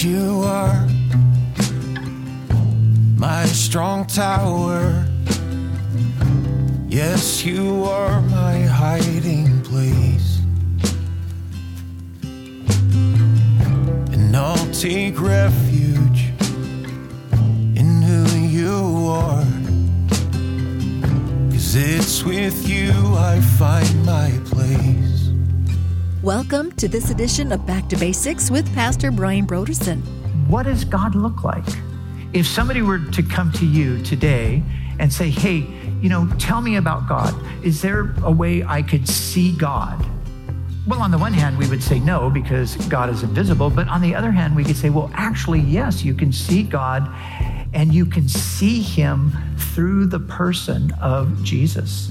you are my strong tower. Yes, you are my hiding place. And I'll take refuge in who you are. 'Cause it's with you I find my place. Welcome to this edition of Back to Basics with Pastor Brian Brodersen. What does God look like? If somebody were to come to you today and say, hey, tell me about God. Is there a way I could see God? Well, on the one hand, we would say no, because God is invisible. But on the other hand, we could say, well, actually, yes, you can see God, and you can see him through the person of Jesus.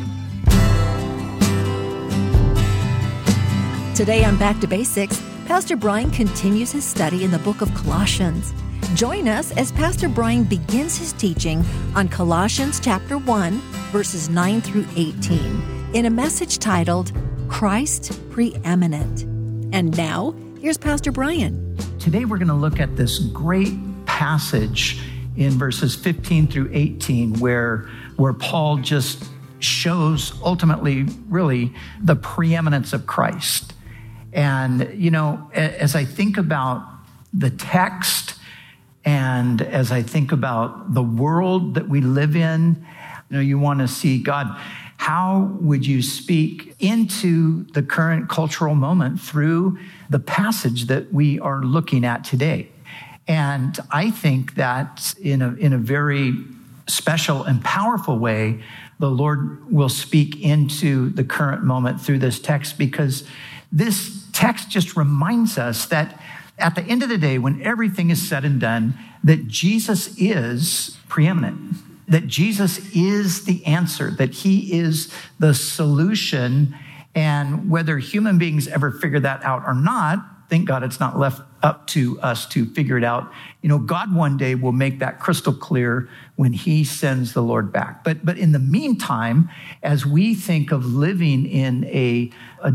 Today on Back to Basics, Pastor Brian continues his study in the book of Colossians. Join us as Pastor Brian begins his teaching on Colossians chapter 1, verses 9 through 18, in a message titled, Christ Preeminent. And now, here's Pastor Brian. Today we're going to look at this great passage in verses 15 through 18, where Paul just shows ultimately, really, the preeminence of Christ. And, as I think about the text, and as I think about the world that we live in, you want to see God. How would you speak into the current cultural moment through the passage that we are looking at today? And I think that in a very special and powerful way, the Lord will speak into the current moment through this text, because this text just reminds us that at the end of the day, when everything is said and done, that Jesus is preeminent, that Jesus is the answer, that he is the solution. And whether human beings ever figure that out or not, thank God it's not left up to us to figure it out. God one day will make that crystal clear when he sends the Lord back. But in the meantime, as we think of living in a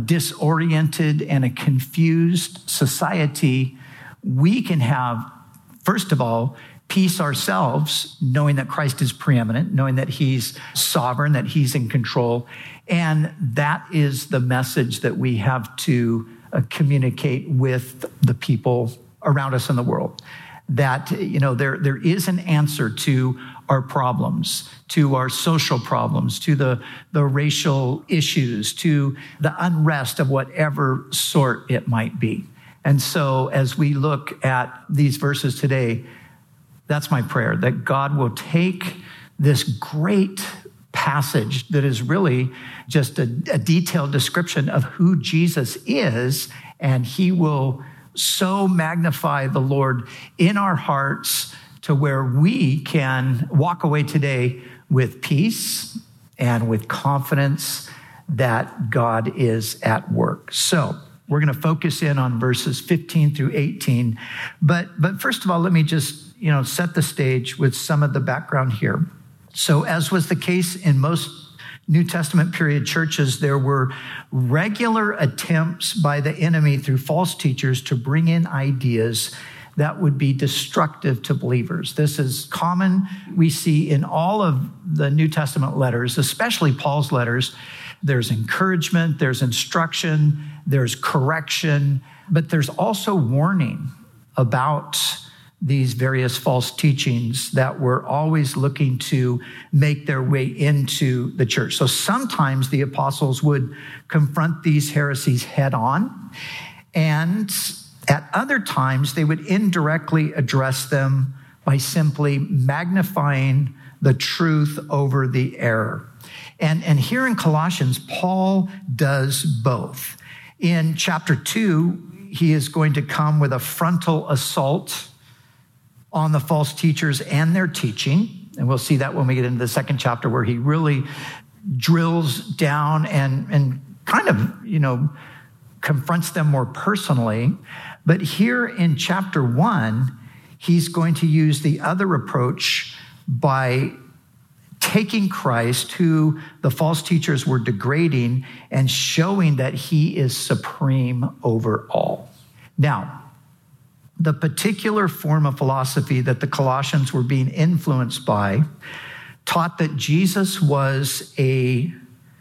disoriented and a confused society, we can have, first of all, peace ourselves, knowing that Christ is preeminent, knowing that he's sovereign, that he's in control. And that is the message that we have to communicate with the people around us in the world. That, there is an answer to our problems, to our social problems, to the racial issues, to the unrest of whatever sort it might be. And so as we look at these verses today, that's my prayer, that God will take this great passage that is really just a detailed description of who Jesus is, and he will so magnify the Lord in our hearts to where we can walk away today with peace and with confidence that God is at work. So we're going to focus in on verses 15 through 18. But first of all, let me just set the stage with some of the background here. So as was the case in most New Testament period churches, there were regular attempts by the enemy through false teachers to bring in ideas that would be destructive to believers. This is common. We see in all of the New Testament letters, especially Paul's letters. There's encouragement, there's instruction, there's correction, but there's also warning about these various false teachings that were always looking to make their way into the church. So sometimes the apostles would confront these heresies head on, and at other times they would indirectly address them by simply magnifying the truth over the error. And here in Colossians, Paul does both. In chapter 2, he is going to come with a frontal assault on the false teachers and their teaching. And we'll see that when we get into the second chapter, where he really drills down and kind of, confronts them more personally. But here in chapter 1, he's going to use the other approach by taking Christ, who the false teachers were degrading, and showing that he is supreme over all. Now, the particular form of philosophy that the Colossians were being influenced by taught that Jesus was a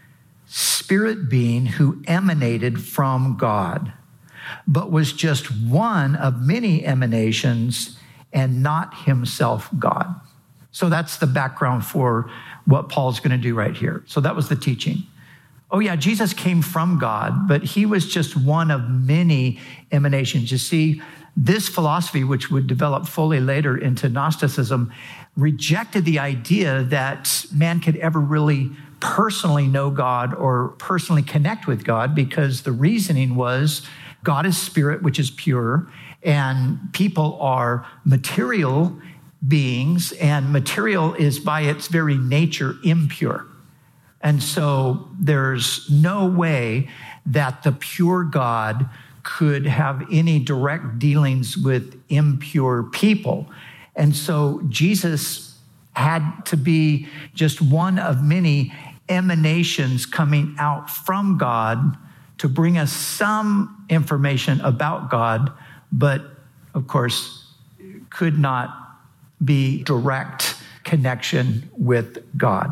spirit being who emanated from God, but was just one of many emanations and not himself God. So that's the background for what Paul's going to do right here. So that was the teaching. Oh yeah, Jesus came from God, but he was just one of many emanations. You see, this philosophy, which would develop fully later into Gnosticism, rejected the idea that man could ever really personally know God or personally connect with God, because the reasoning was God is spirit, which is pure, and people are material beings, and material is by its very nature impure. And so there's no way that the pure God could have any direct dealings with impure people. And so Jesus had to be just one of many emanations coming out from God to bring us some information about God, but of course could not be direct connection with God.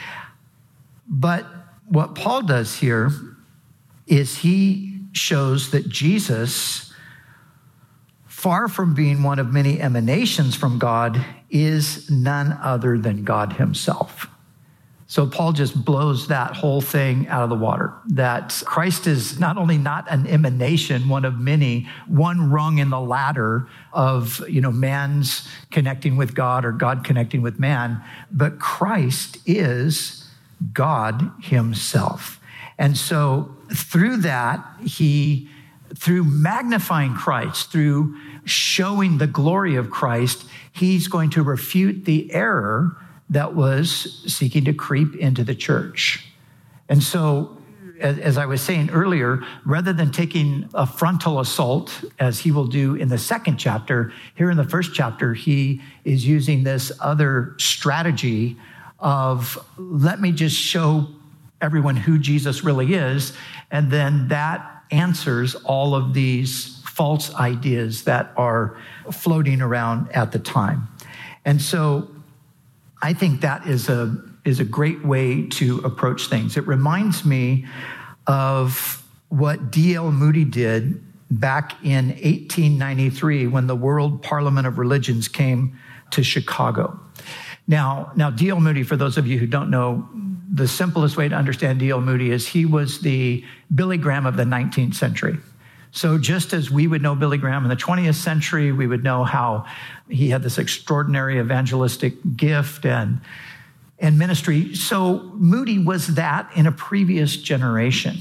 But what Paul does here is he shows that Jesus, far from being one of many emanations from God, is none other than God himself. So Paul just blows that whole thing out of the water, that Christ is not only not an emanation, one of many, one rung in the ladder of, man's connecting with God or God connecting with man, but Christ is God himself. And so through that, through magnifying Christ, through showing the glory of Christ, he's going to refute the error that was seeking to creep into the church. And so, as I was saying earlier, rather than taking a frontal assault, as he will do in the second chapter, here in the first chapter, he is using this other strategy of, let me just show everyone who Jesus really is, and then that answers all of these false ideas that are floating around at the time. And so I think that is a great way to approach things. It reminds me of what D.L. Moody did back in 1893 when the World Parliament of Religions came to Chicago. Now D.L. Moody, for those of you who don't know, the simplest way to understand D.L. Moody is he was the Billy Graham of the 19th century. So just as we would know Billy Graham in the 20th century, we would know how he had this extraordinary evangelistic gift and ministry. So Moody was that in a previous generation.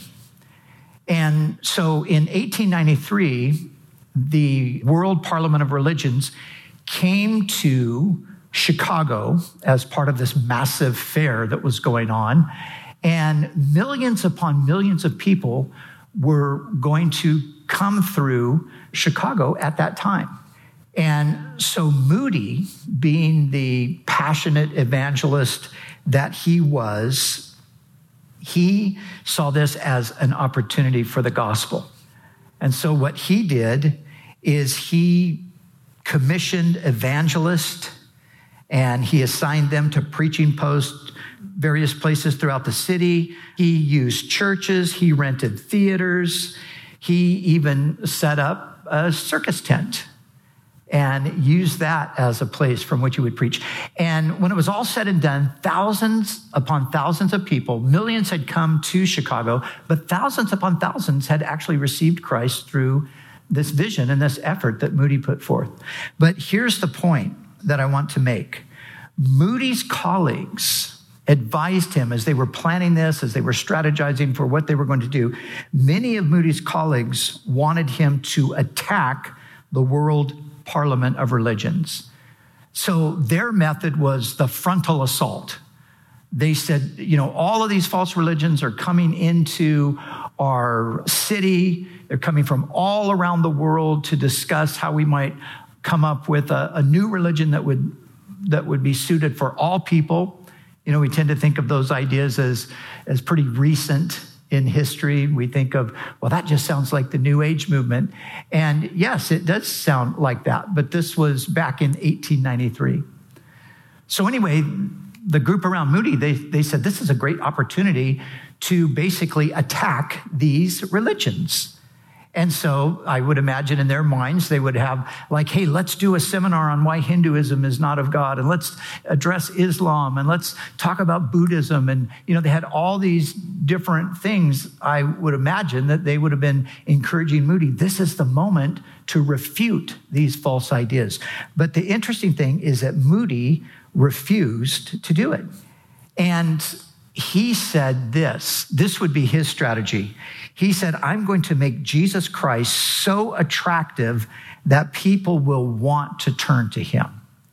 And so in 1893, the World Parliament of Religions came to Chicago as part of this massive fair that was going on. And millions upon millions of people were going to come through Chicago at that time. And so Moody, being the passionate evangelist that he was, he saw this as an opportunity for the gospel. And so what he did is he commissioned evangelists and he assigned them to preaching posts various places throughout the city. He used churches, he rented theaters, he even set up a circus tent and used that as a place from which he would preach. And when it was all said and done, thousands upon thousands of people, millions had come to Chicago, but thousands upon thousands had actually received Christ through this vision and this effort that Moody put forth. But here's the point that I want to make. Moody's colleagues advised him as they were planning this, as they were strategizing for what they were going to do. Many of Moody's colleagues wanted him to attack the World Parliament of Religions. So their method was the frontal assault. They said, all of these false religions are coming into our city. They're coming from all around the world to discuss how we might come up with a new religion that would be suited for all people. We tend to think of those ideas as pretty recent in history. We think of, well, that just sounds like the New Age movement. And yes, it does sound like that, but this was back in 1893. So anyway, the group around Moody, they said this is a great opportunity to basically attack these religions. And so I would imagine in their minds, they would have like, hey, let's do a seminar on why Hinduism is not of God. And let's address Islam. And let's talk about Buddhism. And, they had all these different things. I would imagine that they would have been encouraging Moody. This is the moment to refute these false ideas. But the interesting thing is that Moody refused to do it. And he said this would be his strategy. He said, I'm going to make Jesus Christ so attractive that people will want to turn to him.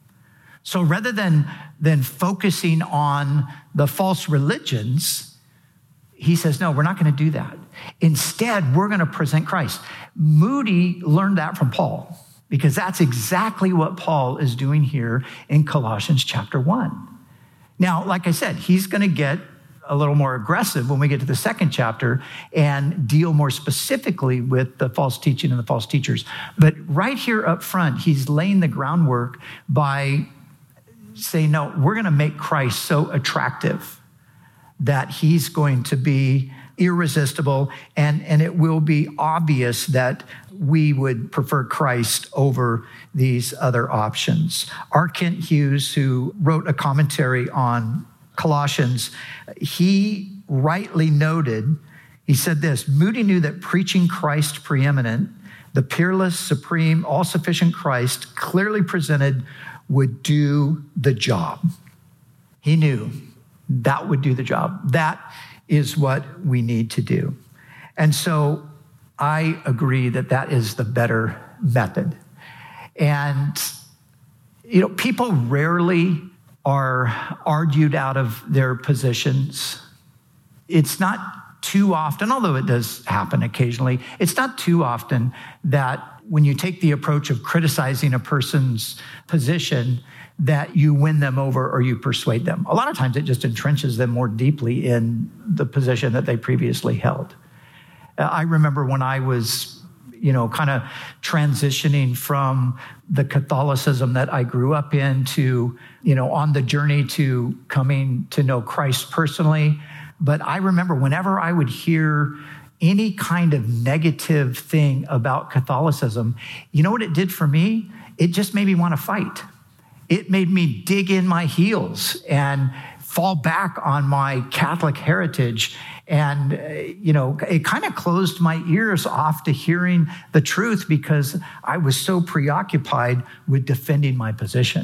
So rather than focusing on the false religions, he says, no, we're not going to do that. Instead, we're going to present Christ. Moody learned that from Paul, because that's exactly what Paul is doing here in Colossians chapter 1. Now, like I said, he's going to get a little more aggressive when we get to the second chapter and deal more specifically with the false teaching and the false teachers. But right here up front, he's laying the groundwork by saying, no, we're going to make Christ so attractive that he's going to be irresistible, and it will be obvious that we would prefer Christ over these other options. R. Kent Hughes, who wrote a commentary on Colossians, he rightly noted, he said this: Moody knew that preaching Christ preeminent, the peerless, supreme, all-sufficient Christ clearly presented would do the job. He knew that would do the job. That is what we need to do. And so I agree that that is the better method. And, people rarely are argued out of their positions. It's not too often, although it does happen occasionally, it's not too often that when you take the approach of criticizing a person's position, that you win them over or you persuade them. A lot of times it just entrenches them more deeply in the position that they previously held. I remember when I was kind of transitioning from the Catholicism that I grew up in to, on the journey to coming to know Christ personally. But I remember whenever I would hear any kind of negative thing about Catholicism, you know what it did for me? It just made me want to fight. It made me dig in my heels and fall back on my Catholic heritage. And, it kind of closed my ears off to hearing the truth because I was so preoccupied with defending my position.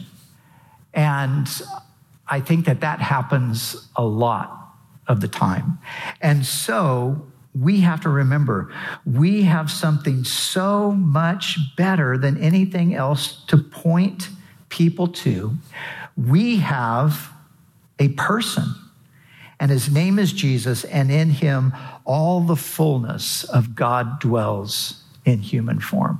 And I think that happens a lot of the time. And so we have to remember, we have something so much better than anything else to point people to. We have a person, and his name is Jesus, and in him all the fullness of God dwells in human form.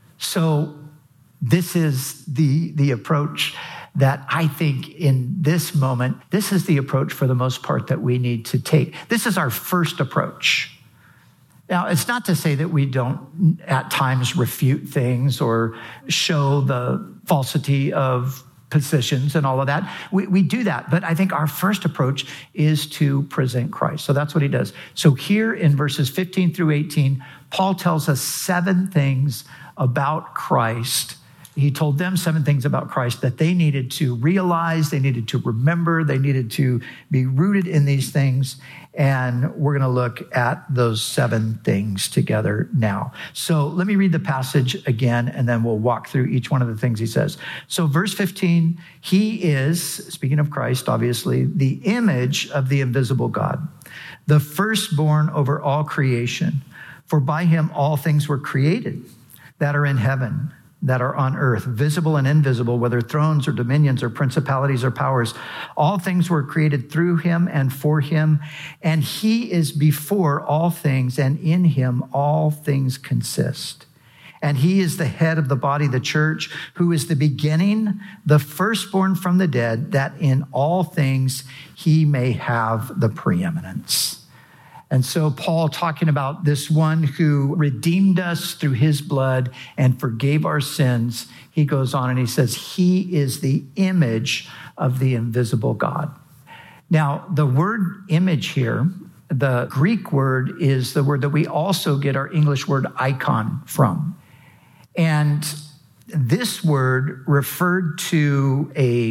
So this is the approach that I think in this moment, this is the approach for the most part that we need to take. This is our first approach. Now, it's not to say that we don't at times refute things or show the falsity of positions and all of that. We do that, but I think our first approach is to present Christ. So that's what he does. So here in verses 15 through 18, Paul tells us 7 things about Christ. He told them 7 things about Christ that they needed to realize, they needed to remember, they needed to be rooted in these things. And we're going to look at those 7 things together now. So let me read the passage again, and then we'll walk through each one of the things he says. So verse 15, he is, speaking of Christ, obviously, the image of the invisible God, the firstborn over all creation. For by him all things were created that are in heaven, that are on earth, visible and invisible, whether thrones or dominions or principalities or powers. All things were created through him and for him, and he is before all things, and in him all things consist. And he is the head of the body, the church, who is the beginning, the firstborn from the dead, that in all things he may have the preeminence. And so Paul, talking about this one who redeemed us through his blood and forgave our sins, he goes on and he says, he is the image of the invisible God. Now, the word image here, the Greek word, is the word that we also get our English word icon from. And this word could refer to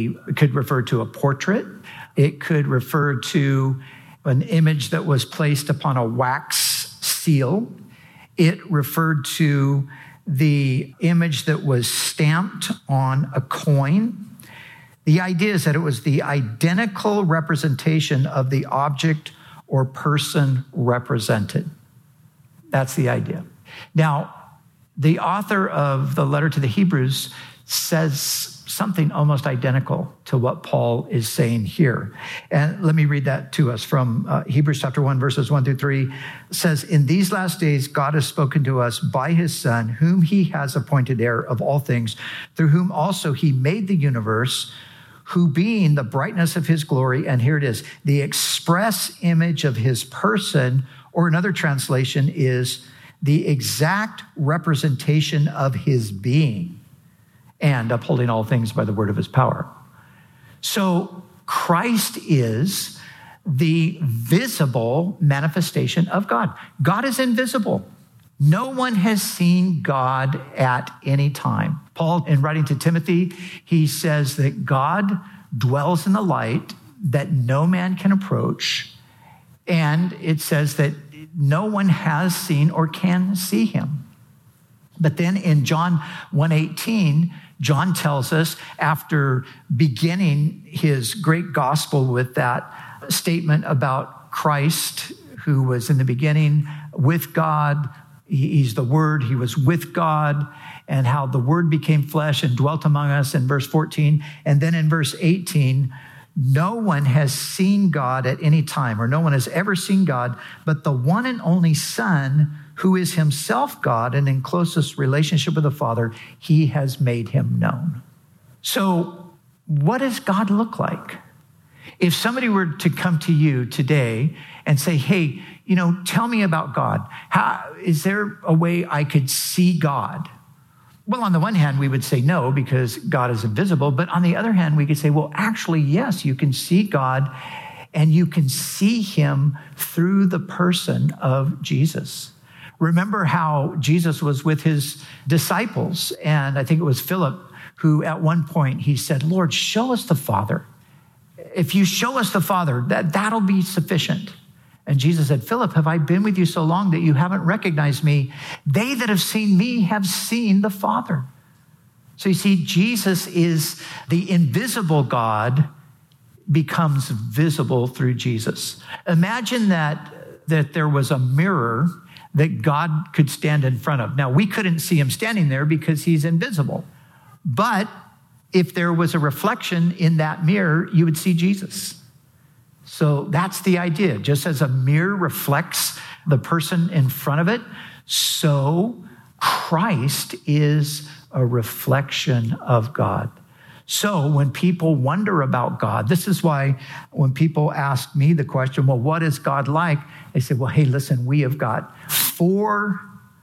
a portrait. It could refer to an image that was placed upon a wax seal. It referred to the image that was stamped on a coin. The idea is that it was the identical representation of the object or person represented. That's the idea. Now, the author of the letter to the Hebrews says something almost identical to what Paul is saying here. And let me read that to us from Hebrews chapter 1, verses 1 through 3. It says, in these last days, God has spoken to us by his Son, whom he has appointed heir of all things, through whom also he made the universe, who being the brightness of his glory, and here it is, the express image of his person, or another translation is the exact representation of his being, and upholding all things by the word of his power. So Christ is the visible manifestation of God. God is invisible. No one has seen God at any time. Paul, in writing to Timothy, he says that God dwells in the light that no man can approach. And it says that no one has seen or can see him. But then in John 1:18, John tells us, after beginning his great gospel with that statement about Christ, who was in the beginning with God, he's the Word, he was with God, and how the Word became flesh and dwelt among us in verse 14. And then in verse 18, no one has seen God at any time, or no one has ever seen God, but the one and only Son, who is himself God and in closest relationship with the Father, he has made him known. So what does God look like? If somebody were to come to you today and say, hey, tell me about God. Is there a way I could see God? Well, on the one hand, we would say no, because God is invisible. But on the other hand, we could say, well, actually, yes, you can see God, and you can see him through the person of Jesus. Remember how Jesus was with his disciples, and I think it was Philip who at one point he said, Lord, show us the Father. If you show us the Father, that'll be sufficient. And Jesus said, Philip, have I been with you so long that you haven't recognized me? They that have seen me have seen the Father. So you see, Jesus is the invisible God becomes visible through Jesus. Imagine that there was a mirror that God could stand in front of. Now, we couldn't see him standing there because he's invisible. But if there was a reflection in that mirror, you would see Jesus. So that's the idea. Just as a mirror reflects the person in front of it, so Christ is a reflection of God. So when people wonder about God, this is why when people ask me the question, well, what is God like? They say, well, hey, listen, we have got 4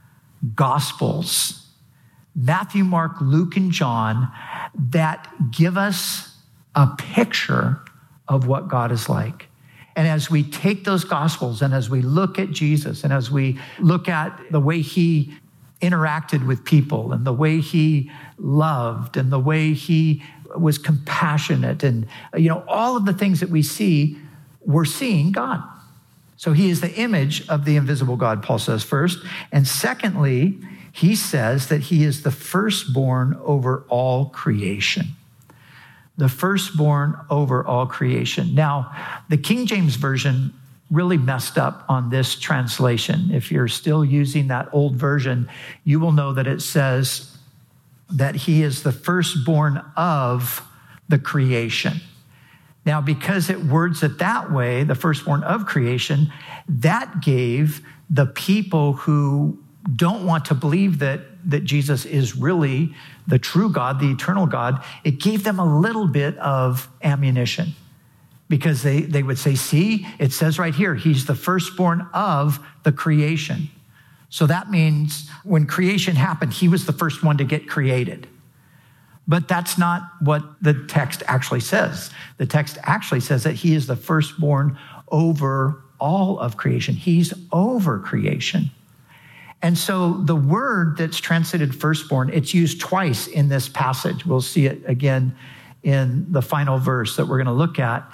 Gospels, Matthew, Mark, Luke, and John, that give us a picture of what God is like. And as we take those Gospels and as we look at Jesus and as we look at the way he interacted with people and the way he loved and the way he was compassionate and, all of the things that we see, we're seeing God. So he is the image of the invisible God, Paul says first. And secondly, he says that he is the firstborn over all creation. The firstborn over all creation. Now, the King James Version really messed up on this translation. If you're still using that old version, you will know that it says that he is the firstborn of the creation. Now, because it words it that way, the firstborn of creation, that gave the people who don't want to believe that Jesus is really the true God, the eternal God, it gave them a little bit of ammunition. because they would say, see, it says right here, he's the firstborn of the creation. So that means when creation happened, he was the first one to get created. But that's not what the text actually says. The text actually says that he is the firstborn over all of creation. He's over creation. And so the word that's translated firstborn, it's used twice in this passage. We'll see it again in the final verse that we're going to look at.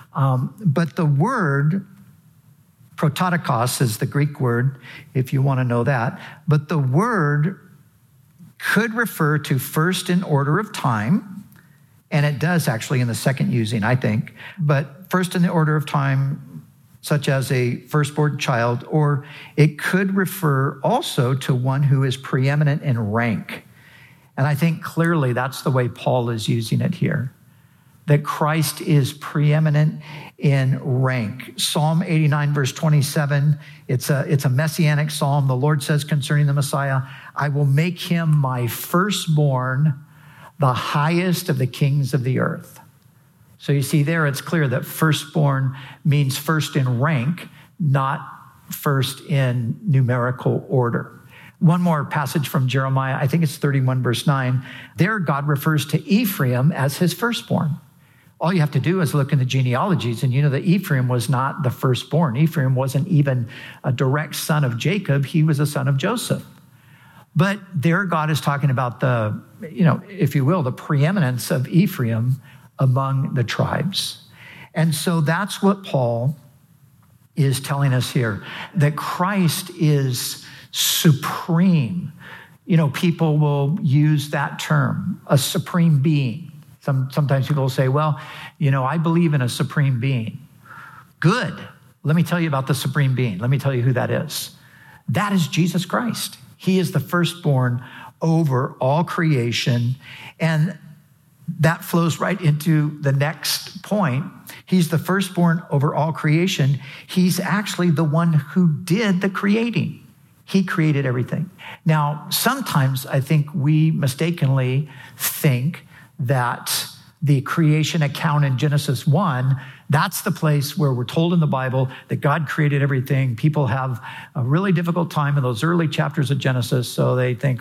But the word, prototokos is the Greek word, if you want to know that. But the word could refer to first in order of time, and it does actually in the second using, I think. But first in the order of time, such as a firstborn child, or it could refer also to one who is preeminent in rank. And I think clearly that's the way Paul is using it here, that Christ is preeminent in rank. Psalm 89, verse 27, it's a messianic psalm. The Lord says concerning the Messiah, I will make him my firstborn, the highest of the kings of the earth. So you see there, it's clear that firstborn means first in rank, not first in numerical order. One more passage from Jeremiah, I think it's 31, verse 9. There, God refers to Ephraim as his firstborn. All you have to do is look in the genealogies, and you know that Ephraim was not the firstborn. Ephraim wasn't even a direct son of Jacob. He was a son of Joseph. But there, God is talking about the, if you will, the preeminence of Ephraim among the tribes. And so that's what Paul is telling us here, that Christ is supreme. People will use that term, a supreme being. Sometimes people will say, well, I believe in a supreme being. Good. Let me tell you about the supreme being. Let me tell you who that is. That is Jesus Christ. He is the firstborn over all creation. And that flows right into the next point. He's the firstborn over all creation. He's actually the one who did the creating. He created everything. Now, sometimes I think we mistakenly think that the creation account in Genesis 1, that's the place where we're told in the Bible that God created everything. People have a really difficult time in those early chapters of Genesis, so they think,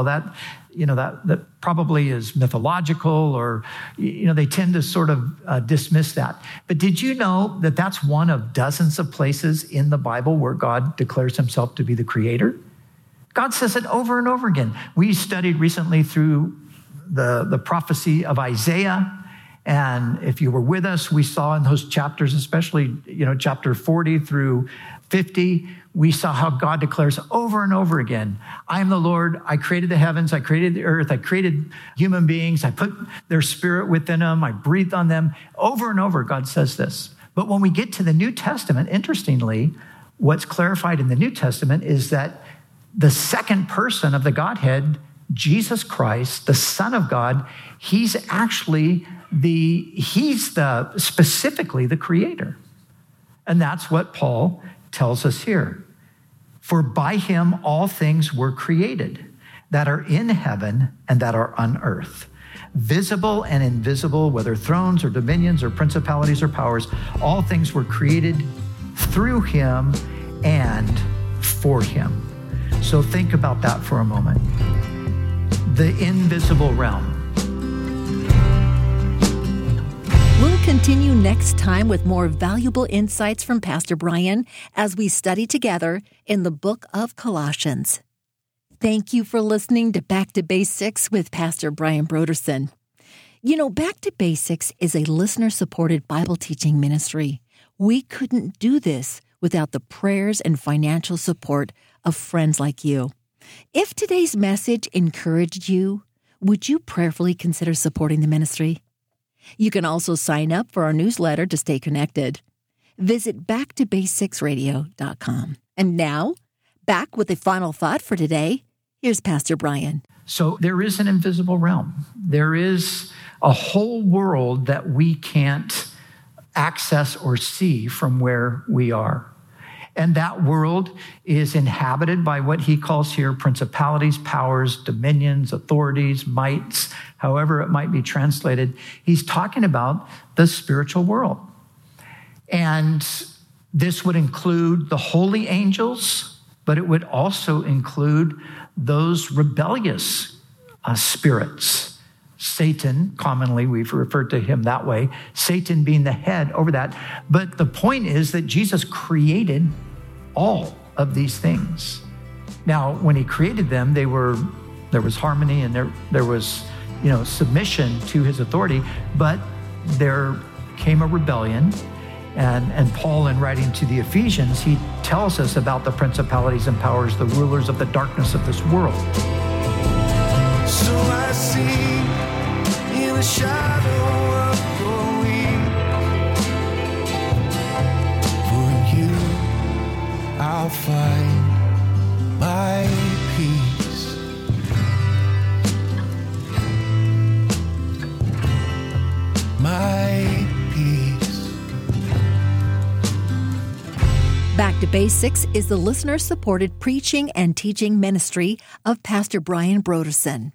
that probably is mythological, or, they tend to sort of dismiss that. But did you know that that's one of dozens of places in the Bible where God declares himself to be the creator? God says it over and over again. We studied recently through the prophecy of Isaiah. And if you were with us, we saw in those chapters, especially, chapter 40 through 50, we saw how God declares over and over again, I am the Lord, I created the heavens, I created the earth, I created human beings, I put their spirit within them, I breathed on them. Over and over, God says this. But when we get to the New Testament, interestingly, what's clarified in the New Testament is that the second person of the Godhead, Jesus Christ, the Son of God, he's actually specifically the creator. And that's what Paul tells us here. For by him all things were created that are in heaven and that are on earth, visible and invisible, whether thrones or dominions or principalities or powers, all things were created through him and for him. So think about that for a moment. The invisible realm. We'll continue next time with more valuable insights from Pastor Brian as we study together in the book of Colossians. Thank you for listening to Back to Basics with Pastor Brian Brodersen. Back to Basics is a listener-supported Bible teaching ministry. We couldn't do this without the prayers and financial support of friends like you. If today's message encouraged you, would you prayerfully consider supporting the ministry? You can also sign up for our newsletter to stay connected. Visit backtobasicsradio.com. And now, back with the final thought for today. Here's Pastor Brian. So there is an invisible realm. There is a whole world that we can't access or see from where we are. And that world is inhabited by what he calls here principalities, powers, dominions, authorities, mights, however it might be translated. He's talking about the spiritual world. And this would include the holy angels, but it would also include those rebellious spirits. Satan, commonly we've referred to him that way, Satan being the head over that. But the point is that Jesus created all of these things. Now, when he created them, there was harmony and there was, submission to his authority, but there came a rebellion. And Paul, in writing to the Ephesians, he tells us about the principalities and powers, the rulers of the darkness of this world. So I see in the shadow of your wings, for you I'll find my peace. My peace. Back to Basics is the listener-supported preaching and teaching ministry of Pastor Brian Brodersen.